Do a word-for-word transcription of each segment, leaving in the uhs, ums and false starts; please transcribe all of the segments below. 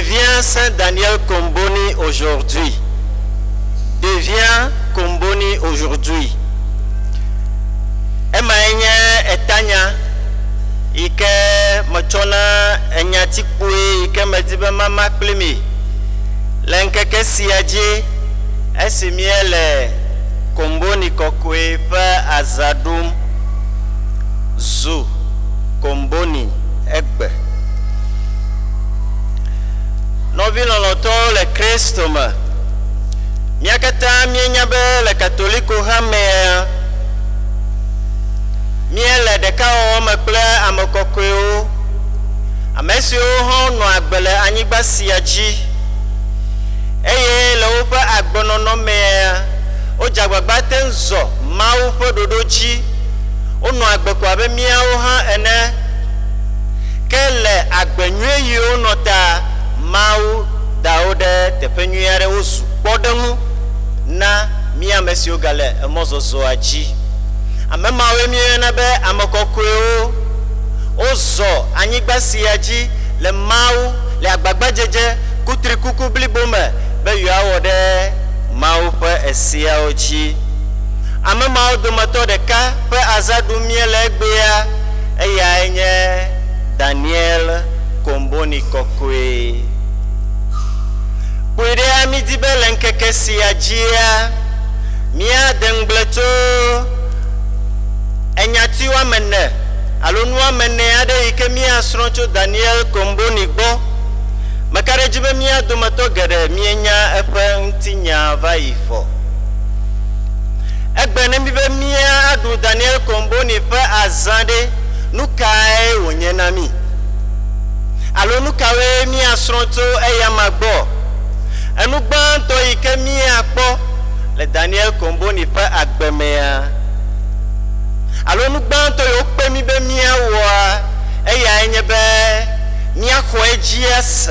Deviens Saint Daniel Comboni aujourd'hui. Deviens Comboni aujourd'hui. Emaenye etanya ike machona enyatikwe ike medibe mama klimi lenkeke siaje esimiele Comboni kokwe pa azadum zu Comboni egbe novilo loto le Christoma miakata mienyabe le katoliko hame miele deka o mekple amekokoewo amesio ho no agbele anyigba siaji eye le wo pa agbonono me o jagbagba tenzo mawo po dodoji o no agbeko abe miawo ha ene kele agbenwe yi o nota mawo daode tepenyuare wo su podemu na mia mesio gale emozozo aji amema we mi na be amokokoe ozo anyigba siaji le mawu le agbagba jeje kutri kuku blibome be yawo de mawu pe esia oji amema o domato de ka pe azadu miele egbea eya enye Daniel Comboni kokoe puide amidi bele nkeke siajia mia dengbleto enyati wa menne alonu wa menne ade ike mi asroncho Daniel Comboni gbo makare jibe mi adomato gere mi enya epe ntinya vaifo egbe ne mi be mi adu Daniel Comboni pe azande nukae wonyenami alonu kawe mi asroncho eya magbo enu gbanto ike mi apo le Daniel Comboni pe agbemea alonu gbanto yo pe mi be mi awo eya enye be mi akọ ejies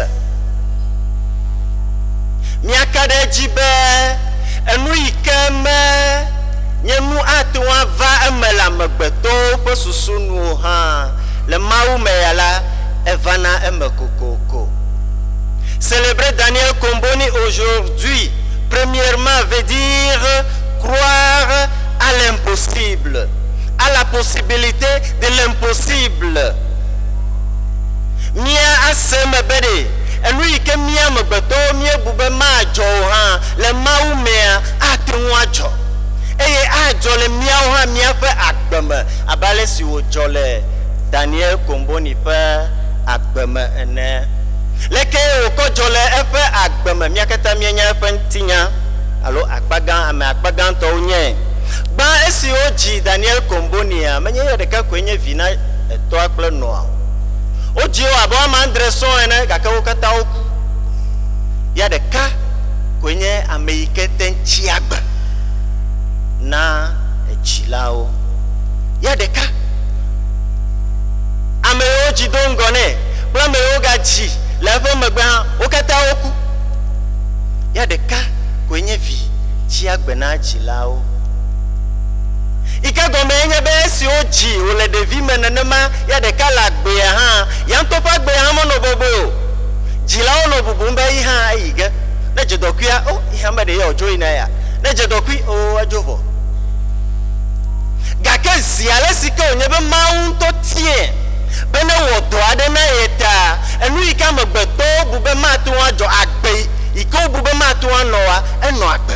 mi akade jibe enu ikeme nyenu atwa va emela megbeto fo susunu ha le mawu meyala evana emekokoko. Célébrer Daniel Comboni aujourd'hui premièrement veut dire croire à l'impossible, à la possibilité de l'impossible. Mia aseme bede, enu ike mia megbeto mia bube ma jo ha le mawu mea atenu ajo. Eye ajo le mia ha mia fe agbeme abale si wo jole Daniel Comboni fe agbeme ene. Leke o jole efe agbeme miaketa mienya efe ntinya alo akpagan ame akpagan to nye ba esi oji Daniel Comboni a menye yedeka kwenye vina eto akple noa oji o abo mandreson ene kaka o kata oku yadeka kwenye ameikete nchi agba na echilao yadeka ame oji dongone bla me ogaji leve megba okata oku ya deka kwenye vi chi agbena chilao ika gombe enye be si oji ole devi menenema ya deka la gbe ha ya ntopa gbe ha mo no bobo jilao no bubu mbe ha iga na jedokuya o ihe mbe ya ojo ina ya na jedokui o ajovo gakezi ale sika onye be maunto tie bene wodo ade na yeta enu ika megbeto bube matu ajo agbe iko bube matu anoa eno agbe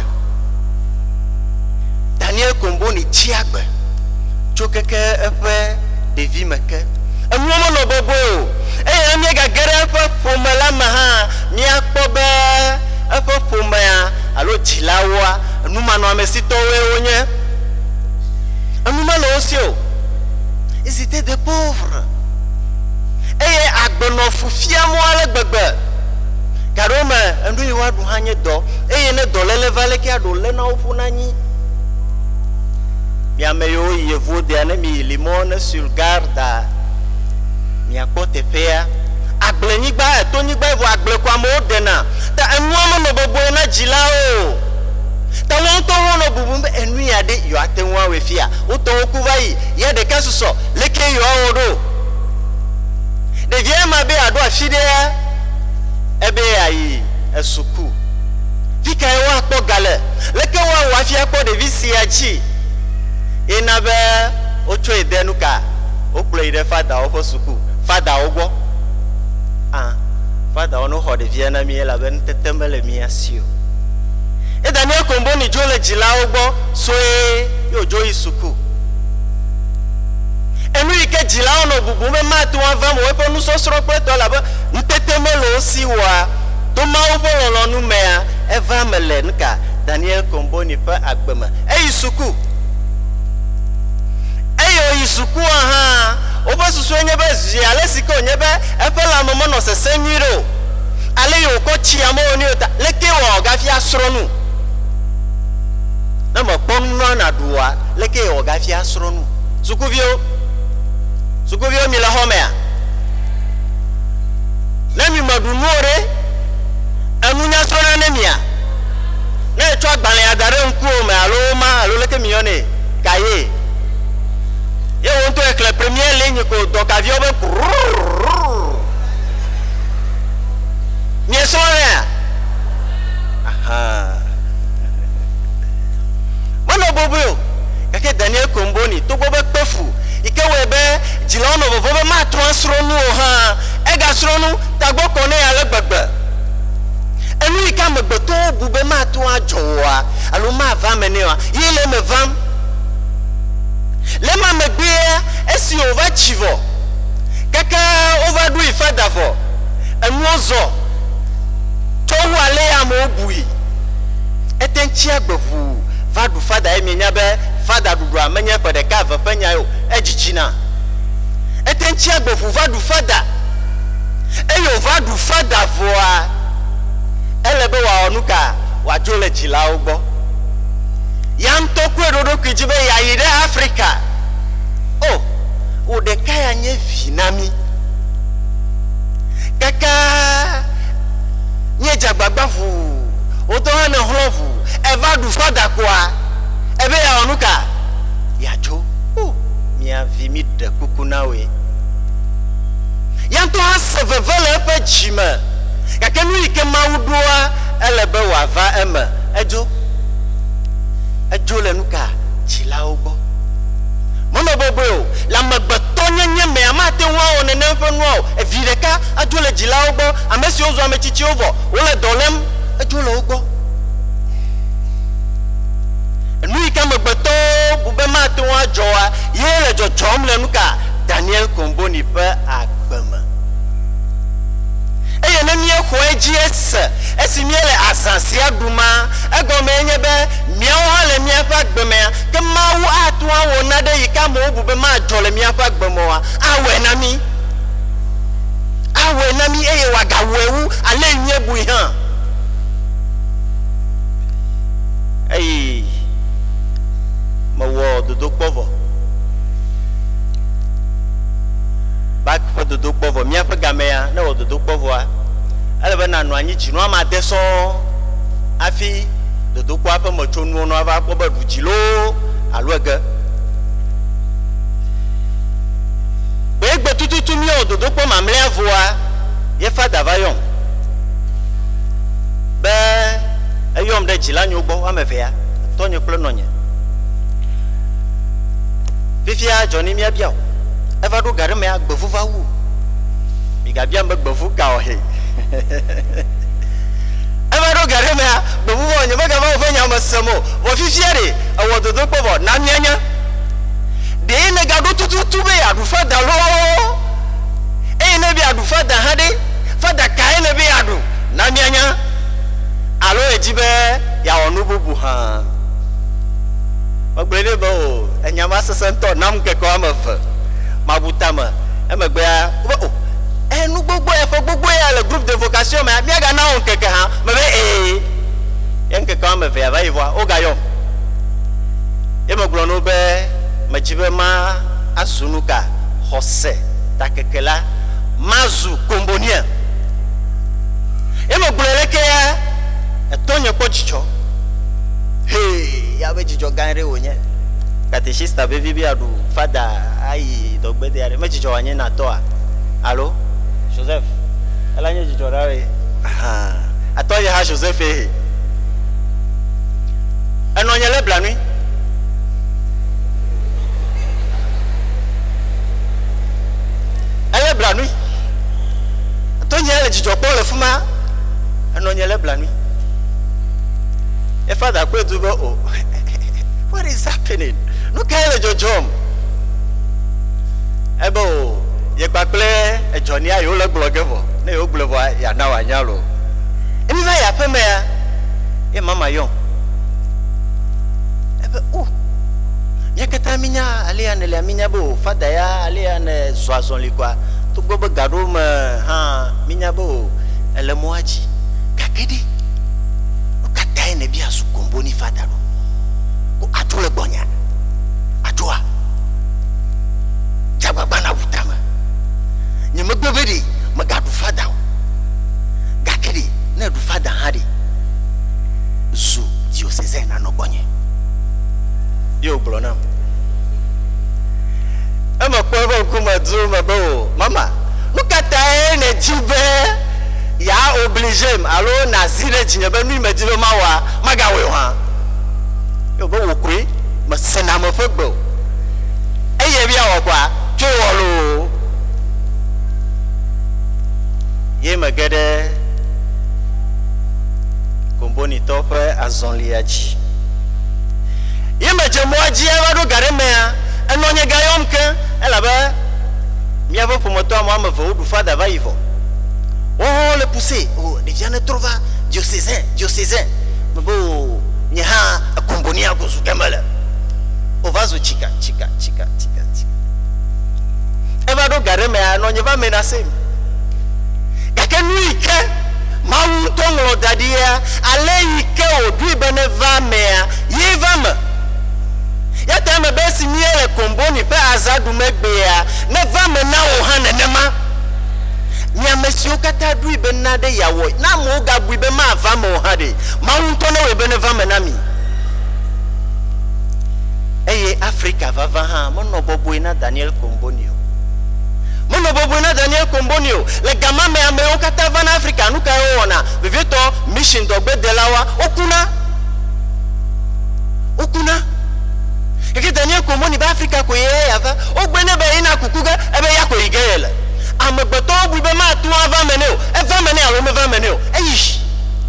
Daniel Comboni chi agbe chokeke efe devi meke enu mo no bobo e emi ga gere efe fomela ma ha mi akpobe efe fomea alo jilawa enu ma no amesito we onye enu ma lo osio ils étaient des pauvres. Eye agbono fufia mo ale gbegbe garoma endu yiwa du hanye do eye ne do lele vale ki ado le na ofu nanyi mi ameyo yevo de ane mi limone sur garda mi akote fea agble nyigba eto nyigba evo agble kwa mo dena ta enu mo no bobo na jila o ta won to won no bubu enu ya de yo atenwa we fia o to oku bayi ye de kasuso leke yo odo de vie ma be ado afide ebe esuku fika e wa kpo gale leke wa wa fi akpo de visi achi ina be ocho edenu ka o play de father o suku father ogbo ah father ono ho de viena mi la ben tetembele mi asio e Daniel Kombo ni jole jila ogbo so e yo jo isuku enu ike jila ono bubu me ma tu ava mo e nu so soro pe to la ba ntetemelo si wa to ma o bo lo nu me a eva mele nka Daniel Kombo ni pa agbema e isuku eyo isuku aha obosusu enye be zi ale sika onye be efela momo no sese nwiro ale yo ko chi amo oni ota leke wo gafi asoro nu na mo pon na duwa leke wo gafi asoro nu sukuvio sukuvio mi la homea na mi madunore anunya soro na mia na eto agbale adare nku me alo ma alo leke mi yone kaye ye won to ek la première ligne ko donc avion be ni so ya aha mono bobo kake Daniel Kombo ni to bobo pefu ike we be jila no bobo ma transro nu ha e ga sro nu tagbo ko ne ale gbagba enu ika megbe to bube ma to ajowa alo ma va mene wa ile me vam lema megbea esi over chivo kaka over do ifada for enwozo to wale ya mo bui etenchi agbefu fadu fada emenya be fada dudu amenya for the cover penya yo ejichina etenchi agbefu fadu fada eyo fadu fada for elebe wa onuka wa jole jila ogbo yanto kwedodo kijibe ya ire Africa oh ode kaya nye vinami kaka nye jagbagbafu oto hane holofu eva du fada kwa ebe ya onuka yajo oh mia vimi de kukunawe yanto hasevevele efe jime kaka nui ke maudua elebe wava eme ejo ejole nuka chila ogbo mono bobo la magbato nyenye me amate wa one nemfe no e vireka ajole jila ogbo amesi ozo amechichi ovo wole dolem ejole ogbo enu ika magbato bube mate wa joa yele jochom le nuka Daniel Kombo ni pe agbema eye na mi ekho eji ese esi mi ele asansi aduma ego me enye be mi awo le mi afa gbeme ke ma wu atu awo na de yika mo bube ma jole mi afa gbemo wa awe na mi awe na mi eye wa gawewu ale nyi bu han ei mo wo dodo povo back for dodo povo mi afa gamea na wo dodo povo a alebe na no anyi chinu ama deso afi dodo kwa pa machonu no ava kwa ba dujilo aloga be gbe tututu mi o dodo kwa mamle avoa ye fada vayon be eyom de jila nyugbo amefia tonye klo nonye fifia joni mi abia eva do gare me agbefu va wu mi ga bia mbegbefu ka o he eva do gare me agbefu wo nye me ga ba ofanya masemo wo fifiere awo dodo pobo na nyanya de ne ga do tututu be adu fada lo e ne bi adu fada hade fada kai ne bi adu na nyanya alo ejibe ya onu bubu ha magbele bo enyama sesento nam keko amafa mabutama emegbe o enu gbogbo efo gbogbo ya le groupe de vocation me mi aga na on keke ha me be eh yen keke amafa ya vai voa o gayo emegbo no be majibe ma asunuka hose takekela mazu kombonia emegbo leke ya etonye kochicho hey ya be jijo ganre wonye katechista be bibi adu fada ai dogbede are me jijo wanye na to a allo Joseph elanye jijo rawe aha ato lo ya Joseph e eno nya le blanui ele blanui to nya le jijopo le fuma eno nya le blanui e father kwe du go oh what is happening no kai le jojom ebo ye paple e joni ayo le blogevo na yo glevo ya na wa nyalo emi va ya peme ya e mama yo ebe oh ye kata minya ale an le minya bo fada ya ale an soison likwa to gobo gado ma ha minya bo ele moaji kakedi o kata ene bia su kombo ni fada ro ko atole gbonya atoa jababa na butama nyeme gbebedi magadu fada gakedi na du fada hadi zu diocese na no gbonye yo blona ama kwa ba kuma du mabo mama nukata ene jibe ya oblige alo na zire jinyebe nu imedilo mawa magawe ha yo bo wokwe masena mafogbo eye bia wokwa twolo ye magade komboni tope azonliaji ye majemoaji ewado garemea enonye gayomke elabe miavo pomoto amama vo du fada va ivo oh le pousser oh déjà ne trouva diocésain diocésain mbo nyaha komboni agozu gamala o vazo chika chika chika chika chika evado garemea enonye va menacer que nous que mauntongo dadia ale ike odui bene va mea ye va me ya teme besi miele komboni pe azadu megbea ne va me na o hane nema nya mesio kata dui bena de yawo na mo ga bui be ma va me o hade mauntono we bene va me na mi eye Africa va va ha mo no bobo ina Daniel Kombonio mono bobo na Daniel Kombonio le gama me ame o kata van Africa nuka e ona vivito mission dogbe delawa okuna okuna ke Daniel Komboni ba Africa ko ye ava ogbe ne be ina kukuga ebe ya ko igele amegbeto bu be ma tu ava meneo e va meneo alo me va meneo eyi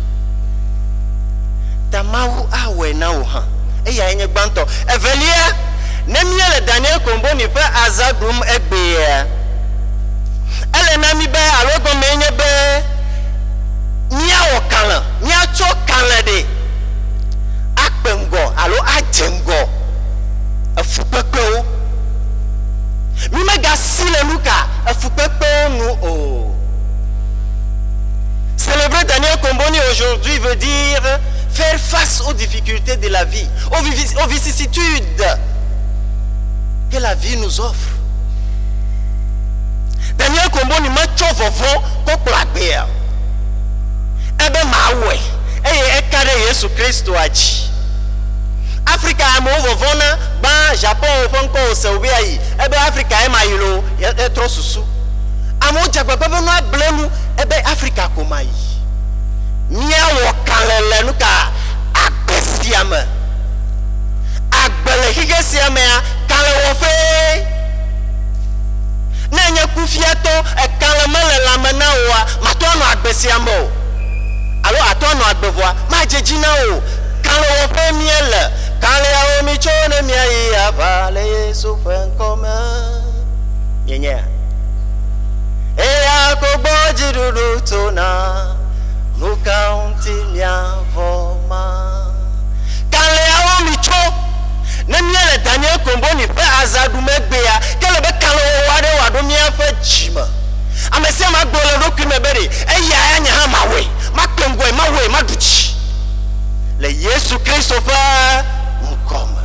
tamawu awe na o ha e ya enye gbanto evelia ne miele Daniel Komboni pe azadum egbe ele na mi be alogo menye be nya okala nya cho kala de akpengo alo ajengo afupeko mi mega sile luka afupeko nu o célébrer Daniel Komboni aujourd'hui veut dire faire face aux difficultés de la vie aux, aux vicissitudes que la vie nous offre. Daniel Komboni ma chovovo kokla bea ebe mawe eye ekare Yesu Kristo aji Africa amo vovona ba Japon fonko seube ayi ebe Africa e mayilo e tro susu amo jagbagba no ablemu ebe Africa komai nia wo kalele nuka agbesiama agbele higesiama kale wo fe nanya kufiato e kalamele la manawa matono agbesiamo alo atono agbevoa majejina o kale wo fe miele kale ya omi chone miai avale Yesu fenkoma yenye e ya ko boji dudu tona no county nya voma kale ya omi cho ne miele Daniel Komboni pe azadu megbea kele be kale wo wade wado mia fa jima amese ma gbole roku mebere e ya anya ha mawe makengwe mawe maduchi le Yesu Kristo fa mukoma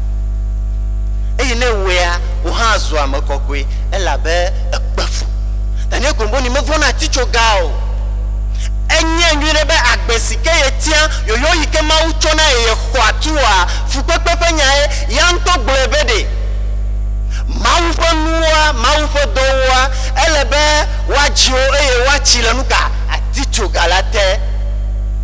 e ne wea wo ha zo amakokwe e labe ekpafu Daniel Komboni me vona ticho gao enye nwire be agbesike yetia yoyo yike ma ucho na ye kwatua fupepepe nyae yanto glebede maufo nuwa maufo dowa elebe wajio eye wachile nuka aticho galate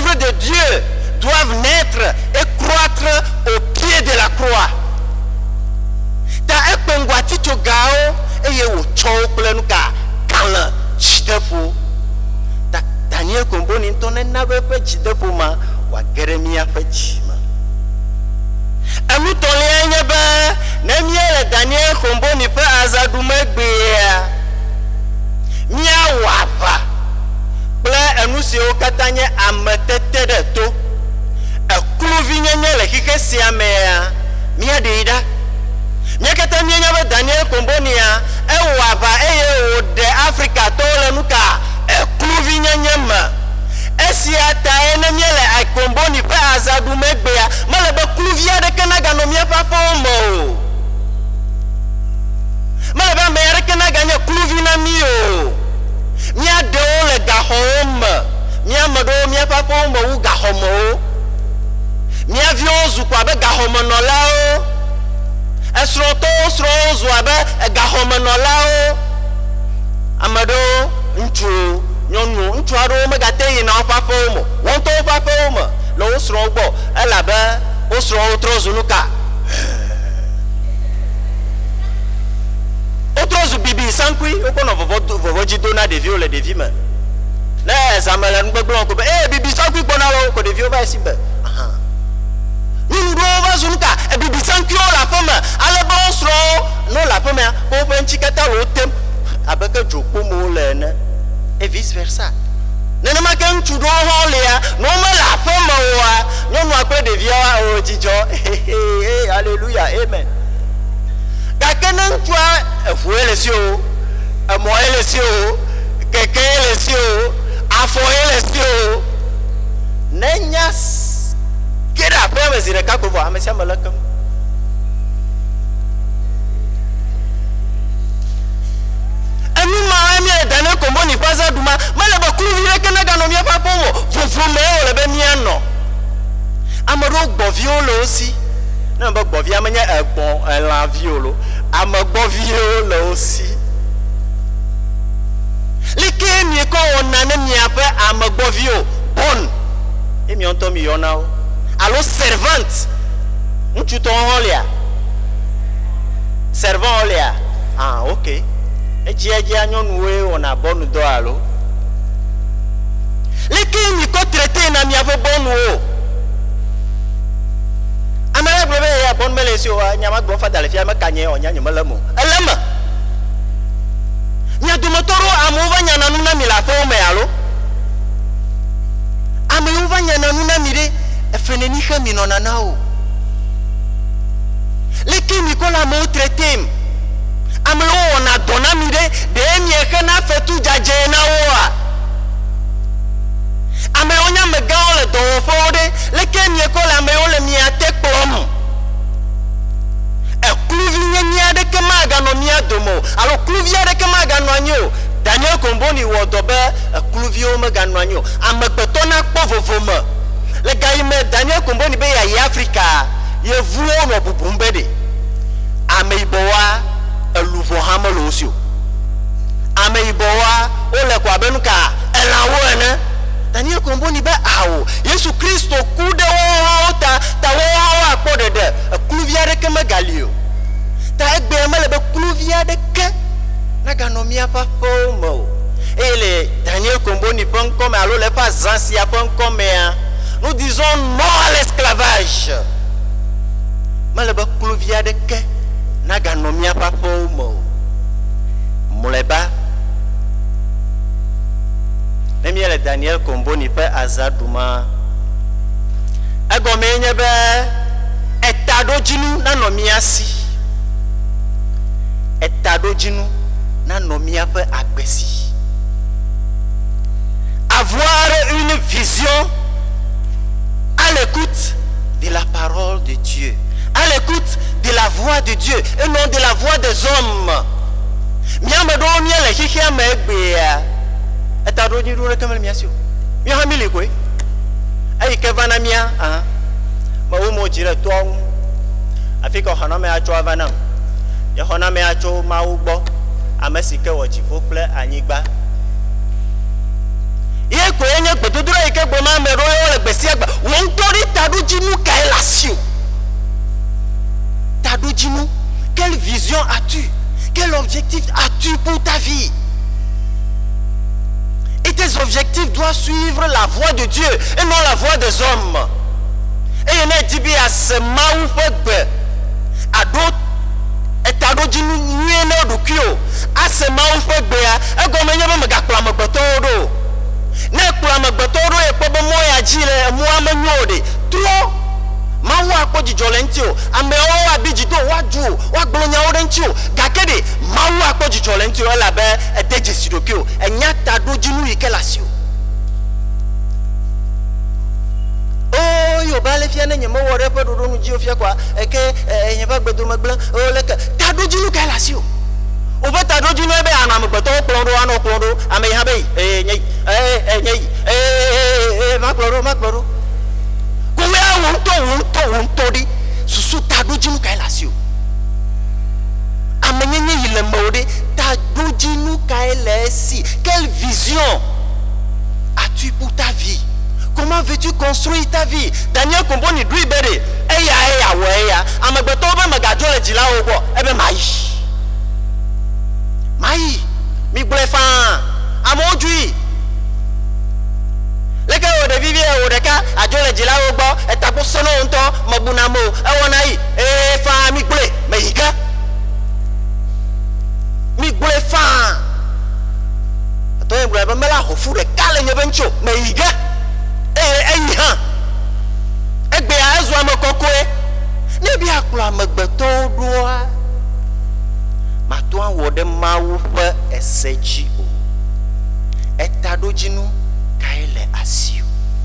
œuvres de Dieu doivent naître et croître au pied de la croix. Ta ekpengwati chogao eye wo chokle nuka kala chidepo. Ta Daniel Komboni ntone na bepe chidepo ma wa Jeremia pechima. Amu tole nyeba na miele Daniel Komboni pe azadumegbe ya. Mia wava. Ple enusi o katanye ametete de to. Ekluvi nyenye le kike siame ya. Mia deida. Mia kata mia nyaba Daniel Komboni ya. E wava eye o de Afrika tole nuka. Ekluvi nyenye ma. Esi ata ene miele ai Komboni pe azadu megbe ya. Male be kluvi ya de kenaga no mia papa omo. Male be me ya kenaga nye kluvi na mi o. Mia de o le gahom. Mia mado mia papa omo u gahomo. Mia viozu kwa be gahomo no la o. Esroto osro ozu abe gahomo no la o. Amado nchu nyonu nchu aro me gate yi na papa omo. Won to papa omo. Lo osro gbo ela be osro otrozu nuka. Otrozu bibi sankui okono vovo vovo jidona de viole de vime. Na zamala ngbegbo ko be eh bibi sankui gbona lo ko de vi oba sibe. Aha. Nindro ba zunuka e bibi sankui o la fama ale ba osro no la fama ko pe nchikata lo tem abeke joko mo le ne et vice versa. Nene ma ken chudo ho le ya no me la fama wa no no akwe de via o jijo. Eh hallelujah amen. Kakenen twa efuele si o amoele si o kekele si o afoele si o nenyas kira pe me zire kako vo amesia malakam. Ami ma ami Daniel Komboni paza duma mala ba kulu vire kenaga no mia papa mo fufu me o le be mia no amaro gbo violo si na ba gbo vi amanya egbon elan violo amagbo violo si like mi ko ona na mi ape amagbo vio bon e mi onto mi yona o allo servante nchu to holia servant holia ah okay eji eji anyonu we ona bonu do alo like mi ko traiter na mi ape bonu o amara brebe ya bon melesi o nyama gbo fada le fia me kanye o nya nyama lamo elama nya do motoro amuva nya nanu na mi la fo me alo amuva nya nanu na mi de efeneni khami no nana o leki mi ko la mo traiter amelo ona dona mi de de mi e kana fetu jaje na o a ame onya me ga ole do fode le kemie ko la me ole mi ate plom e kluvi nyanya de kemaga no mi adomo alo kluvi de kemaga no anyo Daniel Komboni wo dobe e kluvi o me ga no anyo ame gbeto na kpo vovoma le ga ime Daniel Komboni be ya yi Africa ye vu no bubumbe de ame ibowa eluvo hamelo osio ame ibowa ole kwa benuka elawo ene Daniel Komboni be awo Yesu Kristo kude wo ta ta wo ha akpo dede kluvia de kemegalio ta egbe mele be kluvia de ke na ganomia pa fomo ele Daniel Komboni pon comme allo le pas ancien pon comme nous disons non à l'esclavage mele be kluvia de ke na ganomia pa fomo muleba Nemiele Daniel Komboni pe azaduma agomenye be etado jinu na nomiasi etado jinu na nomia pe agbesi avoir une vision à l'écoute de la parole de Dieu à l'écoute de la voix de Dieu et non de la voix des hommes miamado miele hihia megbe etado jiru re kamel miasio mi ha mili ko ai ke vana mia ah ma wo mo jire to afika hana me acho avana ya hana me acho ma ugbo amesike wo jifo ple anyigba ye ko nye gbedodoro ike gboma mero yo le gbesiagba won tori tadujinu kaelasio tadujinu. Quelle vision as-tu? Quel objectif as-tu pour ta vie? Et tes objectifs doivent suivre la voie de Dieu et non la voie des hommes. Et il y a dit à ce maou fekbe à d'autres et à d'autres nous nous nous kio à ce maou fekbe à et comme il y a même gakla mabotoro ne kula mabotoro et pobo moya jile moi menyode trop mawu akpɔdzi dzɔ le ŋuti o amewo abidzi do woadu woagblɔ nyawo ɖe ŋuti o gake ɖe mawu akpɔdzi dzɔ le ŋuti o elabe ede dzesi ɖokui o enya ta ɖo dzinu yi ke le asi o. o yoruba le fia ne nye mewɔ ɖe eƒe ɖoɖo nu dzi o fia kɔa eke nye ƒe gbedomɛ gblẽ o leke ta ɖo dzinu ke le asi o. woƒe ta ɖo dzinu ebe anɔ amegbetɔwo kplɔ ɖo anɔ kplɔ ɖo ame yi hã be yi ee nye yi ee nye yi ee ma kplɔ ɖo ma kplɔ ɖo. Susu tadujinu kailasio. Amenyenye il mode tadujinu kailesi. Quelle vision as-tu pour ta vie? Comment veux-tu construire ta vie? Daniel Komboni Druibere. Eya eya weya. Amagbeto be magajo le jila ogo. Ebe mai. Mai. Mi blefa. Amojui. Leke o de vivi e o de ka ajole jila ogbo etapo sono nto mabunamo e wona yi e fa mi gbule me yika mi gbule fa to e gbule be mela hofu de kale nye bencho me yika e e ha egbe a ezu amakokoe ne bi akula amagbeto doa mato an de mawu pe eseji o etadojinu kaele asio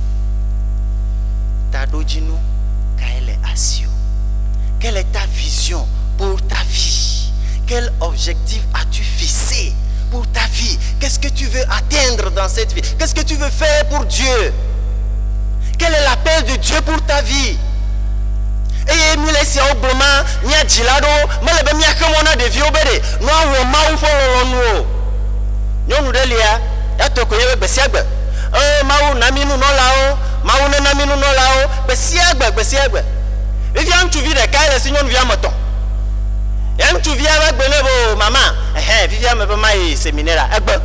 tadojinu kaele asio. Quelle est ta vision pour ta vie? Quel objectif as-tu fixé pour ta vie? Qu'est-ce que tu veux atteindre dans cette vie? Qu'est-ce que tu veux faire pour Dieu? Quel est l'appel de Dieu pour ta vie? Et mi laisse au bloma nya jilado malebe mi akamona de viobere no awo mawu fo lonu nyonu de lia ya to ko yebe besiagbe eh mawu na minu no lao mawu na minu no lao besiagbe besiagbe if you to vie de kaile si nyonu via moton yam to via ba gbele bo mama eh vivia me be mai séminaire egbe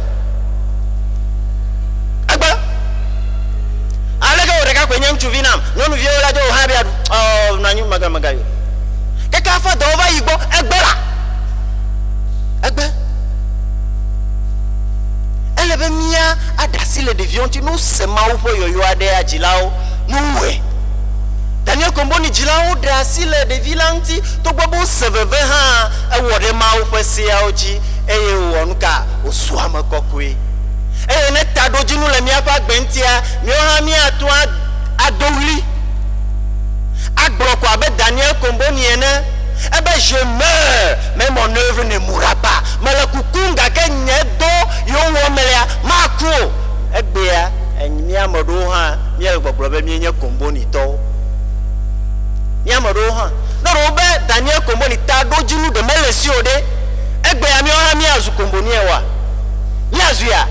egbe aleke o de ka ko nyam to vinam nyonu vie la jo ha bia oh nanyu maga maga yo ke ka fa do ba igbo egbe la egbe elebe mia adasi le devion ti no sema wo fo yoyo ade ajilao nuwe Daniel Komboni jilao dasi le devilanti to gbogbo seveve ha e wo de ma wo fo sia oji eye wonu ka osuama kokwe eye ne tadoji nu le mia fa gbentia mi o ha mi atu adowli agboko abe Daniel Komboni ene ebe je meurs mais mon œuvre ne mourra pas mais le kukunga ke nyedo yo wo melia makro egbea enmi amodo ha mi e gbogbo be mi nye Komboni to mi amodo ha no robe Daniel Komboni tadoji nu de melesi ode egbea mi o ha mi azu Komboni ewa mi azu ya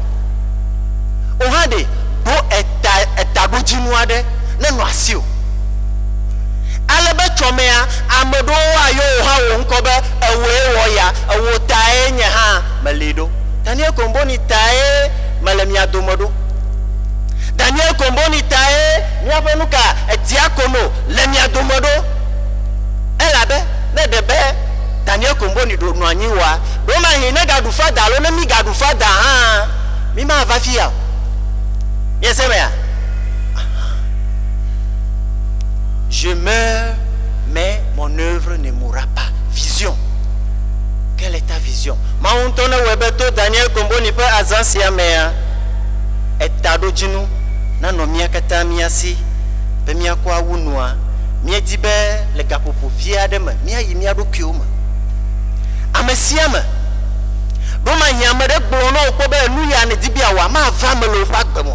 o ha de bo eta etadoji nu ade ne no asio alebe chomea amodo ayo ha wo nkobe ewe wo ya ewo tae nya ha maledo Daniel Komboni tae malemia domodo Daniel Komboni tae mi afanuka etiakono lemia domodo elabe ne debe Daniel Komboni do no anyiwa do ma hin ne gadu fada lo ne mi gadu fada ha mi ma va fia yeseme ya. Je meurs, mais mon œuvre ne mourra pas. Vision. Quelle est ta vision? Maountone webeto Daniel Komboni pe azansia mea. Etado jinu na no mia kata miasi. Pe mia kwa wunua. Mia dibe le gapopo via de me. Mia yi mia do kioma. Amesia me. Doma hiame de gbono okpo be nu ya ne dibia wa ma va me lo fa gbemo.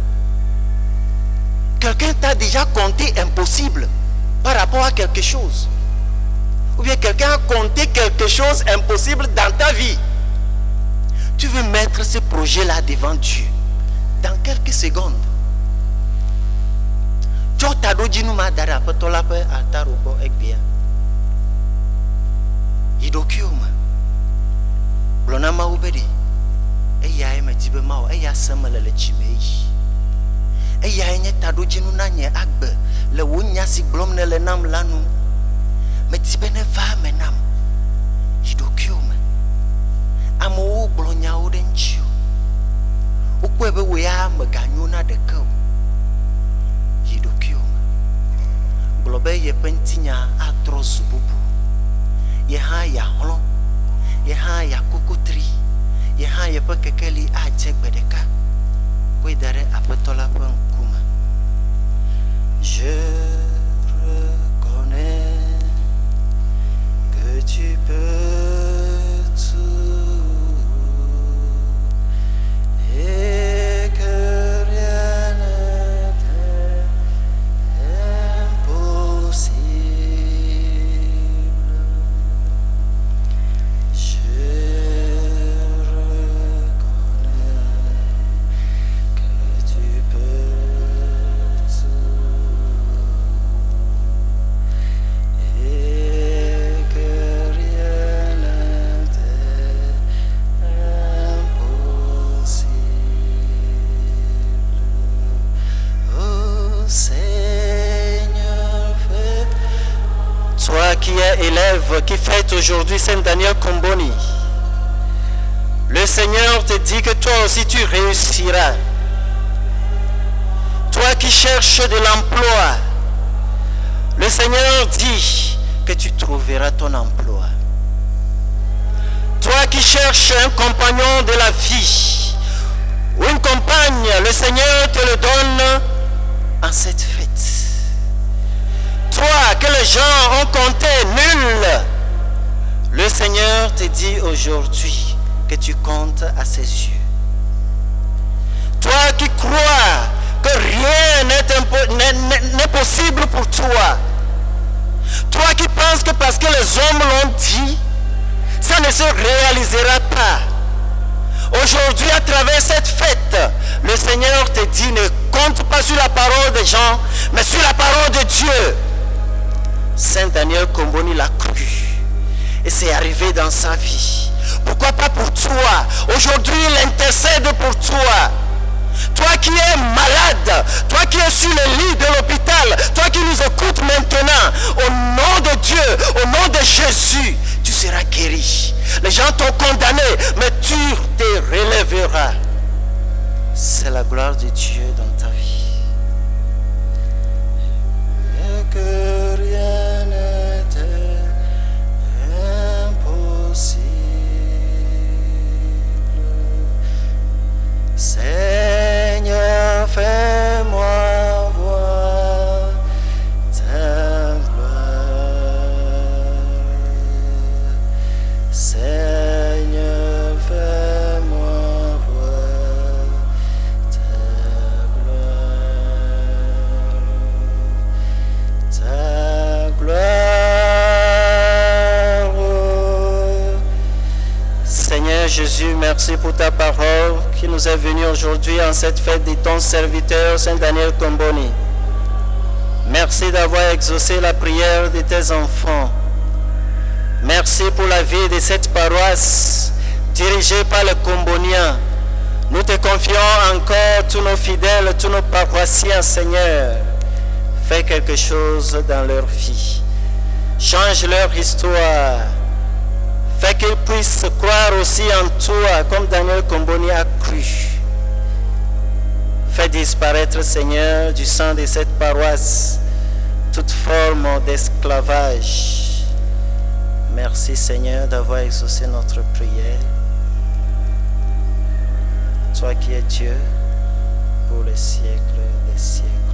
Quelqu'un t'a déjà compté impossible par rapport à quelque chose. Ou bien quelqu'un a compté quelque chose impossible dans ta vie. Tu veux mettre ce projet-là devant Dieu. dans quelques secondes. Jota dojinu ma dara petola pe altarobo ekbia. Idokiuma. Blonama ubedi. Eya eme tibe mao eya semele le chimei. Eya enye tadojinu na nye agbe le wonya si glom ne le nam lanu. Me tibe ne va menam. Idokiuma. Amo blonya odenchiu. Ukwebe we ya meganyona de ko. Yidokium. Globe ye pentinya atro sububu. Ye ha ya holo. Ye ha ya kokotri. Ye ha ye pekekeli a jegbedeka. We dare apetola penkuma. Je reconnais que tu peux tout. Et que rien n'était impossible. Je reconnais que tu peux tout. Et que rien n'était impossible. Oh Seigneur, fais. Toi qui es élève, qui fête aujourd'hui Saint Daniel Comboni, le Seigneur te dit que toi aussi tu réussiras. Toi qui cherches de l'emploi, le Seigneur dit que tu trouveras ton emploi. Toi qui cherches un compagnon de la vie ou une compagne, le Seigneur te le donne en cette fête. Toi que les gens ont compté nul, le Seigneur te dit aujourd'hui que tu comptes à ses yeux. Toi qui crois que rien n'est impo- n'est- n'est- n'est possible pour toi, toi qui penses que parce que les hommes l'ont dit, ça ne se réalisera pas. Aujourd'hui, à travers cette fête, le Seigneur te dit, ne compte pas sur la parole des gens, mais sur la parole de Dieu. Saint Daniel Comboni l'a cru. Et c'est arrivé dans sa vie. Pourquoi pas pour toi? Aujourd'hui, il intercède pour toi. Toi qui es malade, toi qui es sur le lit de l'hôpital, toi qui nous écoutes maintenant, au nom de Dieu, au nom de Jésus, tu seras guéri. Les gens t'ont condamné, mais tu te relèveras. C'est la gloire de Dieu dans ta vie. Et que rien n'était impossible. Seigneur, fais-moi voir ta gloire. Seigneur, fais-moi voir ta gloire. Ta gloire. Seigneur Jésus, merci pour ta parole qui nous est venue aujourd'hui en cette fête de ton serviteur Saint Daniel Comboni. Merci d'avoir exaucé la prière de tes enfants. Merci pour la vie de cette paroisse dirigée par le Combonien. Nous te confions encore tous nos fidèles, tous nos paroissiens, Seigneur. Fais quelque chose dans leur vie. Change leur histoire. Fais qu'ils puissent croire aussi en toi, comme Daniel Comboni a cru. Fais disparaître, Seigneur, du sang de cette paroisse, toute forme d'esclavage. Merci, Seigneur, d'avoir exaucé notre prière. Toi qui es Dieu, pour les siècles des siècles.